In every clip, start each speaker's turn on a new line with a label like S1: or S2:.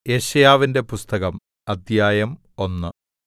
S1: യെശയ്യാവിന്റെ പുസ്തകം അദ്ധ്യായം 1.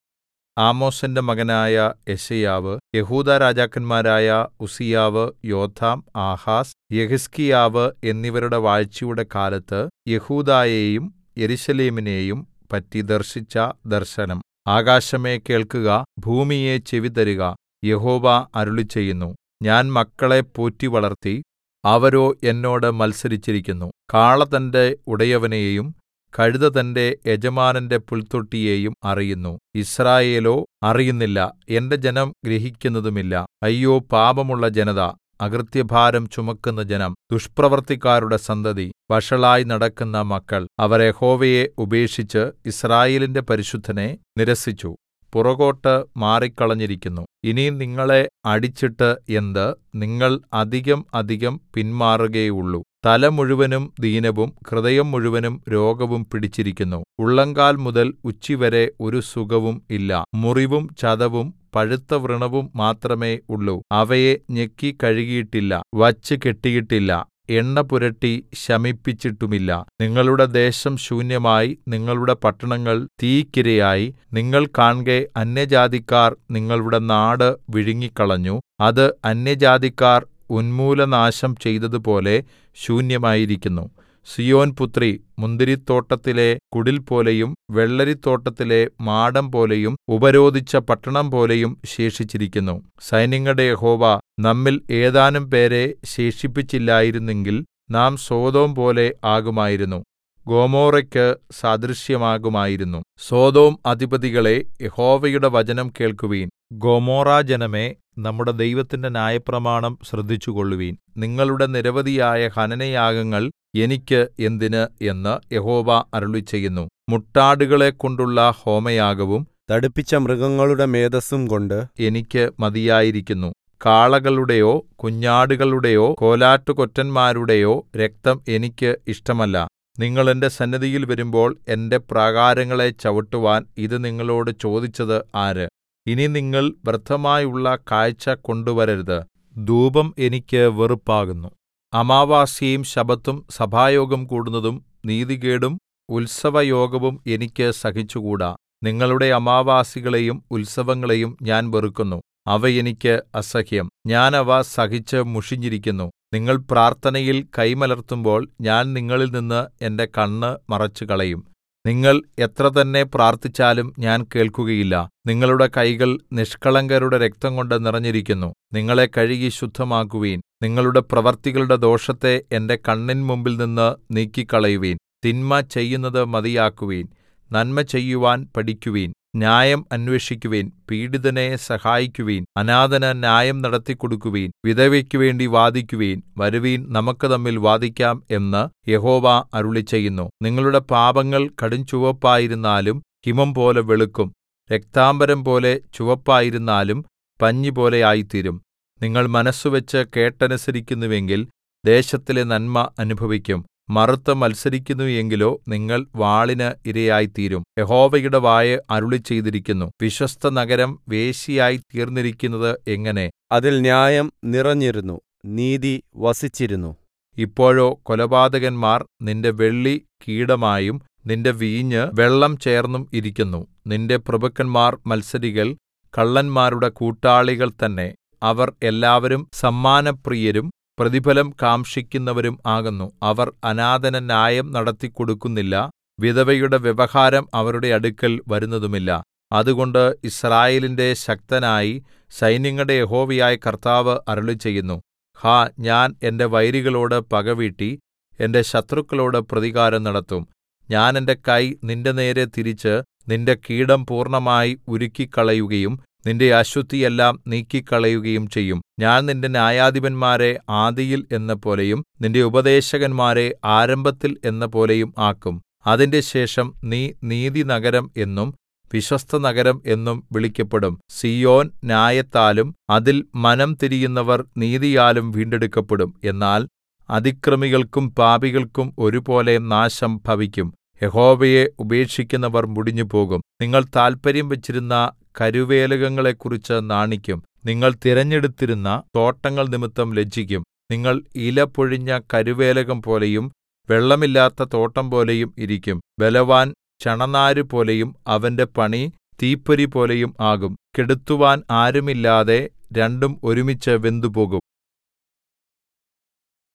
S1: ആമോസിന്റെ മകനായ യെശയ്യാവ് യെഹൂദാ രാജാക്കന്മാരായ ഉസ്സീയാവ്, യോഥാം, ആഹാസ്, യെഹിസ്കീയാവ് എന്നിവരുടെ വാഴ്ചയുടെ കാലത്ത് യെഹൂദായെയും യെരൂശലേമിനെയും പറ്റി ദർശിച്ച ദർശനം. ആകാശമേ കേൾക്കുക, ഭൂമിയേ ചെവിതരുക. യഹോവ അരുളിച്ചെയ്യുന്നു, ഞാൻ മക്കളെ പോറ്റിവളർത്തി, അവരോ എന്നോട് മത്സരിച്ചിരിക്കുന്നു. കാള തന്റെ ഉടയവനെയും കഴുത തന്റെ യജമാനന്റെ പുൽത്തൊട്ടിയെയും അറിയുന്നു, യിസ്രായേലോ അറിയുന്നില്ല, എന്റെ ജനം ഗ്രഹിക്കുന്നതുമില്ല. അയ്യോ, പാപമുള്ള ജനത, അകൃത്യഭാരം ചുമക്കുന്ന ജനം, ദുഷ്പ്രവൃത്തിക്കാരുടെ സന്തതി, വഷളായി നടക്കുന്ന മക്കൾ. അവർ യഹോവയെ ഉപേക്ഷിച്ച് യിസ്രായേലിന്റെ പരിശുദ്ധനെ നിരസിച്ചു, പുറകോട്ട് മാറിക്കളഞ്ഞിരിക്കുന്നു. ഇനി നിങ്ങളെ അടിച്ചിട്ട് എന്ത്? നിങ്ങൾ അധികം അധികം പിന്മാറുകയേയുള്ളൂ. തല മുഴുവനും ദീനവും ഹൃദയം മുഴുവനും രോഗവും പിടിച്ചിരിക്കുന്നു. ഉള്ളങ്കാൽ മുതൽ ഉച്ചിവരെ ഒരു സുഖവും ഇല്ല. മുറിവും ചതവും പഴുത്ത വ്രണവും മാത്രമേ ഉള്ളൂ. അവയെ ഞെക്കി കഴുകിയിട്ടില്ല, വച്ച് കെട്ടിയിട്ടില്ല, എണ്ണ പുരട്ടി ശമിപ്പിച്ചിട്ടുമില്ല. നിങ്ങളുടെ ദേശം ശൂന്യമായി, നിങ്ങളുടെ പട്ടണങ്ങൾ തീയ്ക്കിരയായി. നിങ്ങൾ കാൺകെ അന്യജാതിക്കാർ നിങ്ങളുടെ നാട് വിഴുങ്ങിക്കളഞ്ഞു. അത് അന്യജാതിക്കാർ ഉന്മൂലനാശം ചെയ്തതുപോലെ ശൂന്യമായിരിക്കുന്നു. സീയോൻ പുത്രി മുന്തിരിത്തോട്ടത്തിലെ കുടിൽപോലെയും വെള്ളരിത്തോട്ടത്തിലെ മാടംപോലെയും ഉപരോധിച്ച പട്ടണംപോലെയും ശേഷിച്ചിരിക്കുന്നു. സൈന്യങ്ങളുടെ യഹോവ നമ്മിൽ ഏതാനും പേരെ ശേഷിപ്പിച്ചില്ലായിരുന്നെങ്കിൽ നാം സൊദോം പോലെ ആകുമായിരുന്നു, ഗൊമോറയ്ക്ക് സദൃശമാകുമായിരുന്നു. സൊദോം അധിപതികളേ, യഹോവയുടെ വചനം കേൾക്കുവിൻ. ഗൊമോറാജനമേ, നമ്മുടെ ദൈവത്തിന്റെ ന്യായപ്രമാണം ശ്രദ്ധിച്ചുകൊള്ളുവിൻ. നിങ്ങളുടെ നിരവധിയായ ഹനനയാഗങ്ങൾ എനിക്ക് എന്തിന് എന്ന് യഹോവ അരുളിച്ചെയ്യുന്നു. മുട്ടാടുകളെക്കൊണ്ടുള്ള ഹോമയാഗവും
S2: തടിപ്പിച്ച മൃഗങ്ങളുടെ മേദസ്സും കൊണ്ട്
S1: എനിക്ക് മതിയായിരിക്കുന്നു. കാളകളുടെയോ കുഞ്ഞാടുകളുടെയോ കോലാട്ടുകൊറ്റന്മാരുടെയോ രക്തം എനിക്ക് ഇഷ്ടമല്ല. നിങ്ങൾ എന്റെ സന്നിധിയിൽ വരുമ്പോൾ എന്റെ പ്രാകാരങ്ങളെ ചവിട്ടുവാൻ ഇത് നിങ്ങളോട് ചോദിച്ചത് ആര്? ഇനി നിങ്ങൾ വ്യർത്ഥമായുള്ള കാഴ്ച കൊണ്ടുവരരുത്. ധൂപം എനിക്ക് വെറുപ്പാകുന്നു. അമാവാസ്യയും ശബ്ബത്തും സഭായോഗം കൂടുന്നതും നീതികേടും ഉത്സവയോഗവും എനിക്ക് സഹിച്ചുകൂടാ. നിങ്ങളുടെ അമാവാസികളെയും ഉത്സവങ്ങളെയും ഞാൻ വെറുക്കുന്നു. അവ എനിക്ക് അസഹ്യം. ഞാൻ അവ സഹിച്ച് മുഷിഞ്ഞിരിക്കുന്നു. നിങ്ങൾ പ്രാർത്ഥനയിൽ കൈമലർത്തുമ്പോൾ ഞാൻ നിങ്ങളിൽ നിന്ന് എന്റെ കണ്ണ് മറച്ചുകളയും. നിങ്ങൾ എത്ര തന്നെ പ്രാർത്ഥിച്ചാലും ഞാൻ കേൾക്കുകയില്ല. നിങ്ങളുടെ കൈകൾ നിഷ്കളങ്കരുടെ രക്തംകൊണ്ട് നിറഞ്ഞിരിക്കുന്നു. നിങ്ങളെ കഴുകി ശുദ്ധമാക്കുവിൻ. നിങ്ങളുടെ പ്രവൃത്തികളുടെ ദോഷത്തെ എന്റെ കണ്ണിൻമുമ്പിൽ നിന്ന് നീക്കിക്കളയുവിൻ. തിന്മ ചെയ്യുന്നത് മതിയാക്കുവിൻ. നന്മ ചെയ്യുവാൻ പഠിക്കുവിൻ. ന്യായം അന്വേഷിക്കുവിൻ. പീഡിതനെ സഹായിക്കുവിൻ. അനാഥന് ന്യായം നടത്തിക്കൊടുക്കുവിൻ. വിധവയ്ക്കു വേണ്ടി വാദിക്കുവിൻ. വരുവിൻ, നമുക്ക് തമ്മിൽ വാദിക്കാം എന്ന് യഹോവ അരുളിച്ചെയ്യുന്നു. നിങ്ങളുടെ പാപങ്ങൾ കടുംചുവപ്പായിരുന്നാലും ഹിമം പോലെ വെളുക്കും. രക്താംബരം പോലെ ചുവപ്പായിരുന്നാലും പഞ്ഞിപോലെ ആയിത്തീരും. നിങ്ങൾ മനസ്സുവെച്ച് കേട്ടനുസരിക്കുന്നുവെങ്കിൽ ദേശത്തിലെ നന്മ അനുഭവിക്കും. മറുത്ത് മത്സരിക്കുന്നു എങ്കിലോ നിങ്ങൾ വാളിന് ഇരയായിത്തീരും. യഹോവയുടെ വായ് അരുളിച്ചെയ്തിരിക്കുന്നു. വിശ്വസ്ത നഗരം വേശ്യയായി തീർന്നിരിക്കുന്നത് എങ്ങനെ?
S2: അതിൽ ന്യായം നിറഞ്ഞിരുന്നു, നീതി വസിച്ചിരുന്നു.
S1: ഇപ്പോഴോ കൊലപാതകന്മാർ നിന്റെ വെള്ളി കീടമായും നിന്റെ വീഞ്ഞ് വെള്ളം ചേർന്നും ഇരിക്കുന്നു. നിന്റെ പ്രഭുക്കന്മാർ മത്സരികൾ, കള്ളന്മാരുടെ കൂട്ടാളികൾ തന്നെ. അവർ എല്ലാവരും സമ്മാനപ്രിയരും പ്രതിഫലം കാംക്ഷിക്കുന്നവരും ആകുന്നു. അവർ അനാഥന് ന്യായം നടത്തിക്കൊടുക്കുന്നില്ല. വിധവയുടെ വ്യവഹാരം അവരുടെ അടുക്കൽ വരുന്നതുമില്ല. അതുകൊണ്ട് യിസ്രായേലിന്റെ ശക്തനായി സൈന്യങ്ങളുടെ യഹോവയായ കർത്താവ് അരുളിച്ചെയ്യുന്നു, ഹാ, ഞാൻ എന്റെ വൈരികളോട് പകവീട്ടി എന്റെ ശത്രുക്കളോട് പ്രതികാരം നടത്തും. ഞാൻ എന്റെ കൈ നിന്റെ നേരെ തിരിച്ച് നിന്റെ കീടം പൂർണ്ണമായി ഉരുക്കിക്കളയുകയും നിന്റെ അശുദ്ധിയെല്ലാം നീക്കിക്കളയുകയും ചെയ്യും. ഞാൻ നിന്റെ ന്യായാധിപന്മാരെ ആദിയിൽ എന്നപോലെയും നിന്റെ ഉപദേശകന്മാരെ ആരംഭത്തിൽ എന്നപോലെയും ആക്കും. അതിന്റെ ശേഷം നീ നീതിനഗരം എന്നും വിശ്വസ്ത നഗരം എന്നും വിളിക്കപ്പെടും. സീയോൻ ന്യായത്താലും അതിൽ മനം തിരിയുന്നവർ നീതിയാലും വീണ്ടെടുക്കപ്പെടും. എന്നാൽ അതിക്രമികൾക്കും പാപികൾക്കും ഒരുപോലെ നാശം ഭവിക്കും. യഹോവയെ ഉപേക്ഷിക്കുന്നവർ മുടിഞ്ഞുപോകും. നിങ്ങൾ താല്പര്യം വെച്ചിരുന്ന കരുവേലകങ്ങളെക്കുറിച്ച് നാണിക്കും. നിങ്ങൾ തിരഞ്ഞെടുത്തിരുന്ന തോട്ടങ്ങൾ നിമിത്തം ലജ്ജിക്കും. നിങ്ങൾ ഇല പൊഴിഞ്ഞ കരുവേലകം പോലെയും വെള്ളമില്ലാത്ത തോട്ടംപോലെയും ഇരിക്കും. ബലവാൻ ചണനാരുപോലെയും അവന്റെ പണി തീപ്പൊരിപോലെയും ആകും. കെടുത്തുവാൻ ആരുമില്ലാതെ രണ്ടും ഒരുമിച്ച് വെന്തുപോകും.